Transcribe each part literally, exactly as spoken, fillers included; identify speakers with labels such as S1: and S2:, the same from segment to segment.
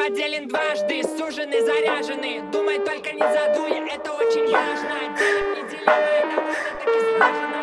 S1: поделен дважды, сужены, заряжены. Думай только не задуй, это очень важно. Делим неделимое, довольно-таки слажено.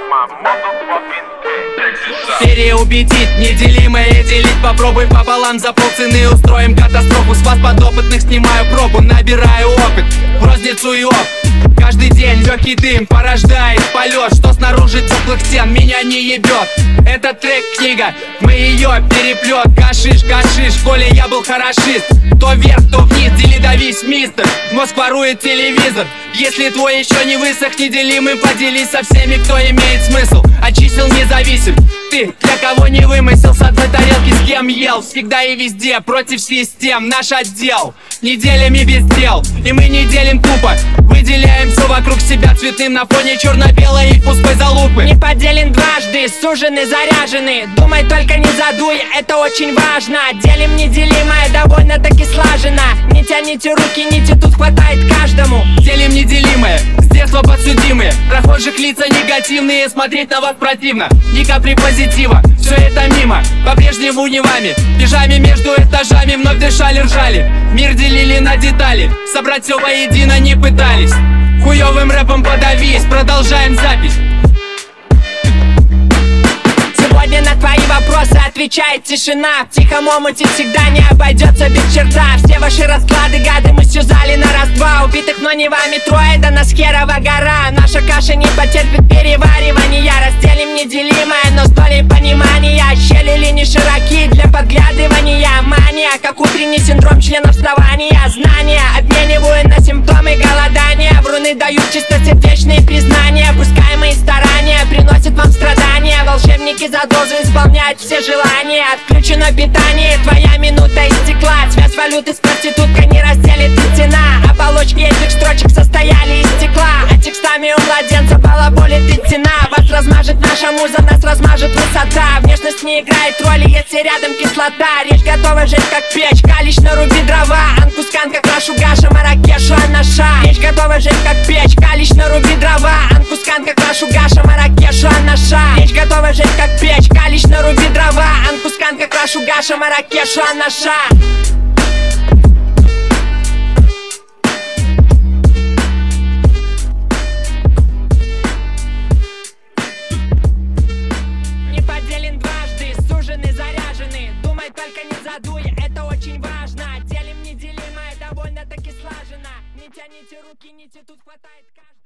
S2: Переубедить, неделимое делить. Попробуй пополам за полцены. Устроим катастрофу, с вас подопытных снимаю пробу. Набираю опыт, в розницу и оп. Каждый день легкий дым порождает полет. Что снаружи теплых стен меня не ебет. Этот трек книга, мы ее переплет. Гашиш, гашиш, в школе я был хорошист. То вверх, то вниз, дели давись, мистер. Мозг ворует телевизор. Если твой еще не высох, неделимым поделись со всеми, кто имеет смысл. От чисел независим. Ты для кого не вымысел, с одной тарелки с кем ел. Всегда и везде, против систем, наш отдел. Неделями без дел, и мы не делим тупо. Выделяем все вокруг себя цветным на фоне черно-белой и пустой залупы.
S1: Не поделен дважды, сужены, заряжены. Думай только не задуй, это очень важно. Делим неделимое, довольно-таки слажено. Не тяните руки, нити тут хватает каждому.
S2: Делим неделимое, с детства подсудимые. Прохожих лица негативные, смотреть на вас противно. Ни капли позитива, все это мимо. По-прежнему не вами, бежами между этажами. Вновь дышали, ржали, мир делили на детали. Собрать все воедино не пытались. Хуёвым рэпом подавись, продолжаем запись.
S1: Сегодня на твои вопросы отвечает тишина. В тихом омуте всегда не обойдется без черта. Все ваши расклады, гады, мы сюзали на раз-два. Убитых, но не вами трое, да нас херова гора. Наша каша не потерпит переваривания. Разделим неделимое, но с долей понимания. Щели линии широки для подглядывания. Мания, как утренний синдром членов вставания. Знания обмениваю на симптомы голодания. Вруны дают чистосердечные признания. Пускай мои старания приносят вам страдания. Волшебники за дозу исполняют все желания. Отключено питание, твоя минута истекла. Связь валюты с проституткой не разделит и цена. Оболочки этих строчек состояли из стекла. А текстами у младенца балаболит и цена. Вас размажет наша муза, нас размажет высота. Внешность не играет роли, если рядом кислота. Речь готова жить как печь, калич наруби дрова. Анкускан как Рашу Гаша, Маракешу Анаша. Речь готова жить как печь, калич наруби дрова. Анкускан как Рашу Гаша, Маракешу Анаша. Речь готова жить как печь, калич наруби дрова. Анкускан как Рашу Гаша, Маракешу Анаша. Не поделен дважды, сужены, заряжены. Думай только не задуй, это очень важно. Делим неделимое, довольно-таки слажено. Не тяните руки, нити тут хватает каждого.